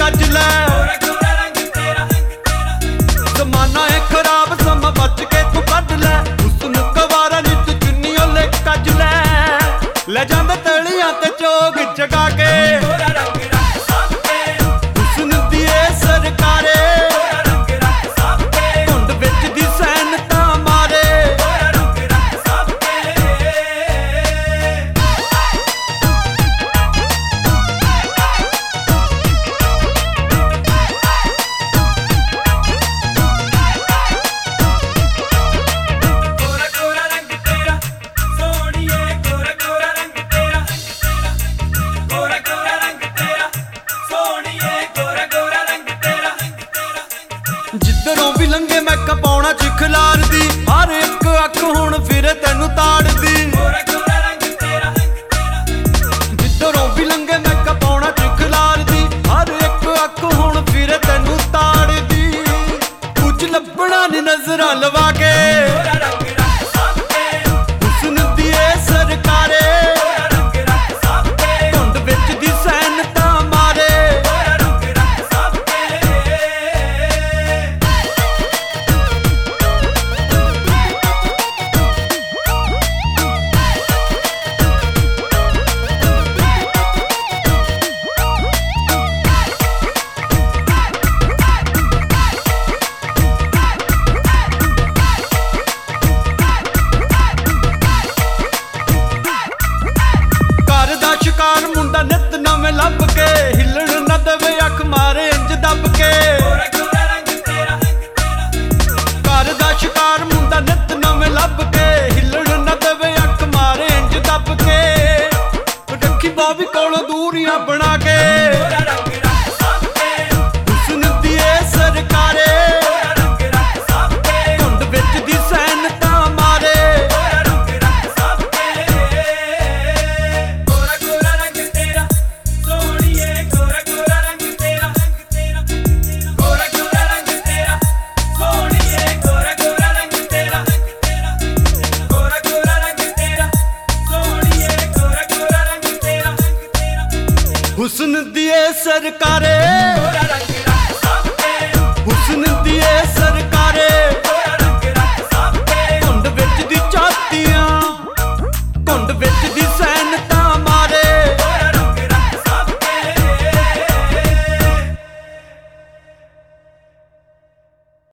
रज लै। जमाना है खराब समा बच के तू कढ लै। हुस्न गवारा नी तू चुन्नी ओले कज लै जांदा तलियां ते चोग जगा के। हुस्न दी सरकारे धुंद विच दी सैन तां मारे। जिधरों भी लंघे मैं कपाउणा चिखलार दी। हर एक अख हुण फिरे तैनू ताड़दी। जिधरों भी लंघे मैं कपाउणा चिखलार दी। हर एक अख हुण फिरे तैनू ताड़दी। कुछ लभना नी नजरां लवा के। हुस्न दी सरकारे धुंद विच दी सैन तां मारे। शिकार मुंडा नित नवें लभ के। हिलण न देवे अख मारे इंज दब के। घर दा शिकार मुंडा नित नवें लभ के। हिलण न देवे अख मारे इंज दब के। रखी बावी कोलों दूरियां बना के।